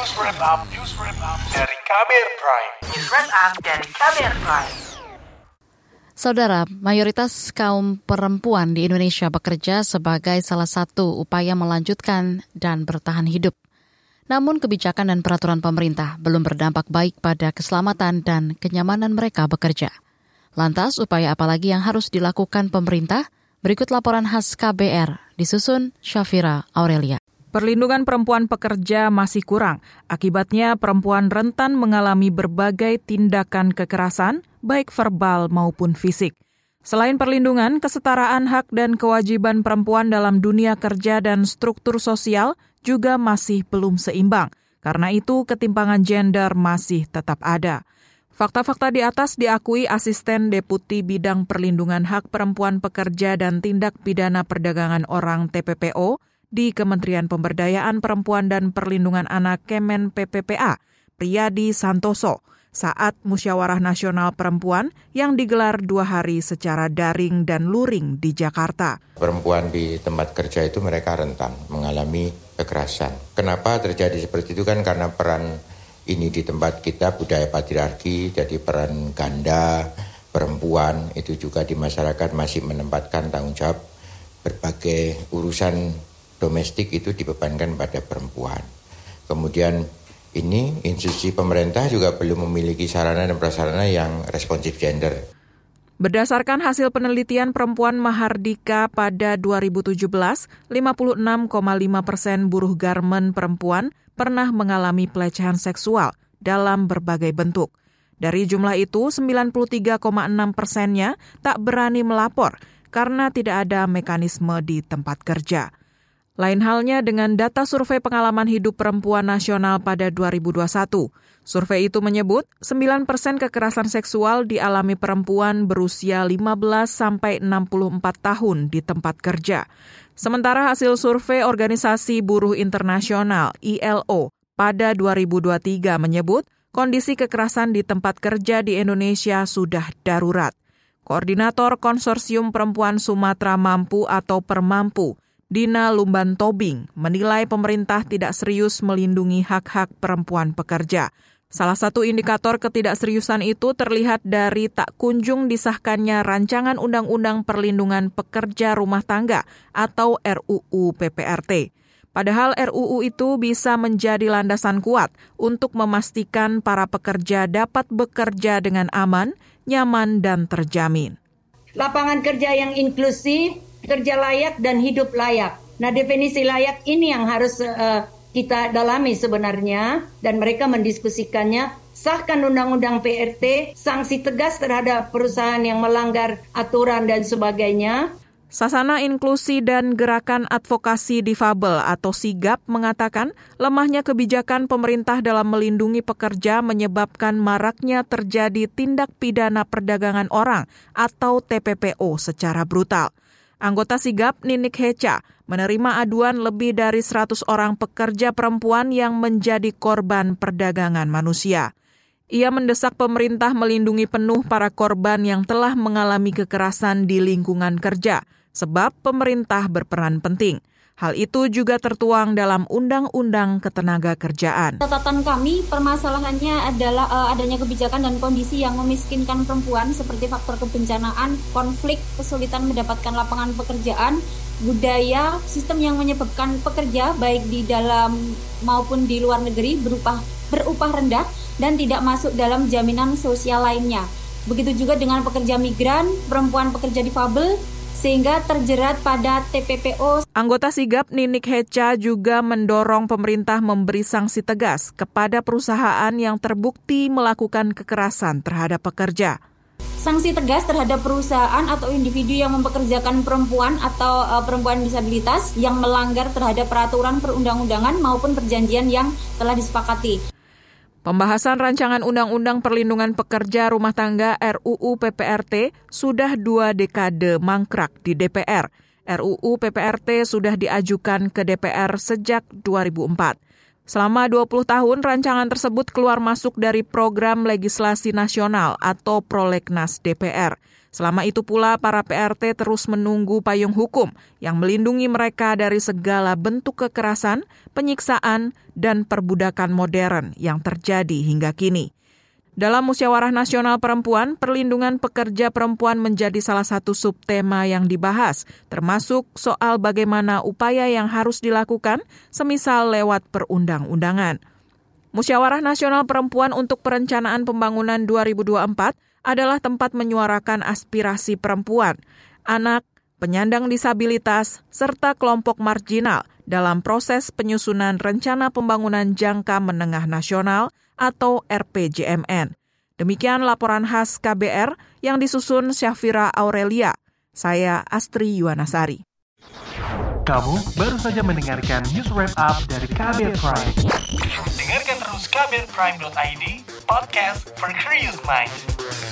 News Wrap Up dari Kamer Prime. News Wrap Up dari Kamer Prime. Saudara, mayoritas kaum perempuan di Indonesia bekerja sebagai salah satu upaya melanjutkan dan bertahan hidup. Namun kebijakan dan peraturan pemerintah belum berdampak baik pada keselamatan dan kenyamanan mereka bekerja. Lantas, upaya apa lagi yang harus dilakukan pemerintah? Berikut laporan khas KBR, disusun Syafira Aurelia. Perlindungan perempuan pekerja masih kurang. Akibatnya perempuan rentan mengalami berbagai tindakan kekerasan, baik verbal maupun fisik. Selain perlindungan, kesetaraan hak dan kewajiban perempuan dalam dunia kerja dan struktur sosial juga masih belum seimbang. Karena itu, ketimpangan gender masih tetap ada. Fakta-fakta di atas diakui Asisten Deputi Bidang Perlindungan Hak Perempuan Pekerja dan Tindak Pidana Perdagangan Orang TPPO di Kementerian Pemberdayaan Perempuan dan Perlindungan Anak Kemen PPPA, Priyadi Santoso, saat Musyawarah Nasional Perempuan yang digelar 2 hari secara daring dan luring di Jakarta. Perempuan di tempat kerja itu mereka rentan mengalami kekerasan. Kenapa terjadi seperti itu? Kan karena peran ini di tempat kita budaya patriarki, jadi peran ganda, perempuan itu juga di masyarakat masih menempatkan tanggung jawab berbagai urusan domestik itu dibebankan pada perempuan. Kemudian ini institusi pemerintah juga belum memiliki sarana dan prasarana yang responsif gender. Berdasarkan hasil penelitian Perempuan Mahardika pada 2017, 56,5% buruh garmen perempuan pernah mengalami pelecehan seksual dalam berbagai bentuk. Dari jumlah itu, 93,6%-nya tak berani melapor karena tidak ada mekanisme di tempat kerja. Lain halnya dengan data survei pengalaman hidup perempuan nasional pada 2021. Survei itu menyebut 9% kekerasan seksual dialami perempuan berusia 15-64 tahun di tempat kerja. Sementara hasil survei Organisasi Buruh Internasional ILO pada 2023 menyebut kondisi kekerasan di tempat kerja di Indonesia sudah darurat. Koordinator Konsorsium Perempuan Sumatera Mampu atau Permampu, Dina Lumban Tobing, menilai pemerintah tidak serius melindungi hak-hak perempuan pekerja. Salah satu indikator ketidakseriusan itu terlihat dari tak kunjung disahkannya Rancangan Undang-Undang Perlindungan Pekerja Rumah Tangga atau RUU PPRT. Padahal RUU itu bisa menjadi landasan kuat untuk memastikan para pekerja dapat bekerja dengan aman, nyaman, dan terjamin. Lapangan kerja yang inklusif, kerja layak dan hidup layak. Nah, definisi layak ini yang harus kita dalami sebenarnya dan mereka mendiskusikannya. Sahkan undang-undang PRT, sanksi tegas terhadap perusahaan yang melanggar aturan dan sebagainya. Sasana Inklusi dan Gerakan Advokasi Difabel atau SIGAP mengatakan lemahnya kebijakan pemerintah dalam melindungi pekerja menyebabkan maraknya terjadi tindak pidana perdagangan orang atau TPPO secara brutal. Anggota SIGAP Ninik Hecha menerima aduan lebih dari 100 orang pekerja perempuan yang menjadi korban perdagangan manusia. Ia mendesak pemerintah melindungi penuh para korban yang telah mengalami kekerasan di lingkungan kerja, sebab pemerintah berperan penting. Hal itu juga tertuang dalam Undang-Undang Ketenagakerjaan. Catatan kami, permasalahannya adalah adanya kebijakan dan kondisi yang memiskinkan perempuan seperti faktor kebencanaan, konflik, kesulitan mendapatkan lapangan pekerjaan, budaya, sistem yang menyebabkan pekerja baik di dalam maupun di luar negeri berupah rendah dan tidak masuk dalam jaminan sosial lainnya. Begitu juga dengan pekerja migran, perempuan pekerja difabel, sehingga terjerat pada TPPO. Anggota SIGAP Ninik Hecha juga mendorong pemerintah memberi sanksi tegas kepada perusahaan yang terbukti melakukan kekerasan terhadap pekerja. Sanksi tegas terhadap perusahaan atau individu yang mempekerjakan perempuan atau perempuan disabilitas yang melanggar terhadap peraturan perundang-undangan maupun perjanjian yang telah disepakati. Pembahasan Rancangan Undang-Undang Perlindungan Pekerja Rumah Tangga RUU PPRT sudah 2 dekade mangkrak di DPR. RUU PPRT sudah diajukan ke DPR sejak 2004. Selama 20 tahun, rancangan tersebut keluar masuk dari program legislasi nasional atau prolegnas DPR. Selama itu pula, para PRT terus menunggu payung hukum yang melindungi mereka dari segala bentuk kekerasan, penyiksaan, dan perbudakan modern yang terjadi hingga kini. Dalam Musyawarah Nasional Perempuan, perlindungan pekerja perempuan menjadi salah satu subtema yang dibahas, termasuk soal bagaimana upaya yang harus dilakukan, semisal lewat perundang-undangan. Musyawarah Nasional Perempuan untuk Perencanaan Pembangunan 2024 adalah tempat menyuarakan aspirasi perempuan, anak, penyandang disabilitas, serta kelompok marginal dalam proses penyusunan Rencana Pembangunan Jangka Menengah Nasional atau RPJMN. Demikian laporan khas KBR yang disusun Syafira Aurelia. Saya Astri Yuwanasari. Kamu baru saja mendengarkan news wrap up dari KBR Prime. Dengarkan terus kbrprime.id, podcast for curious mind.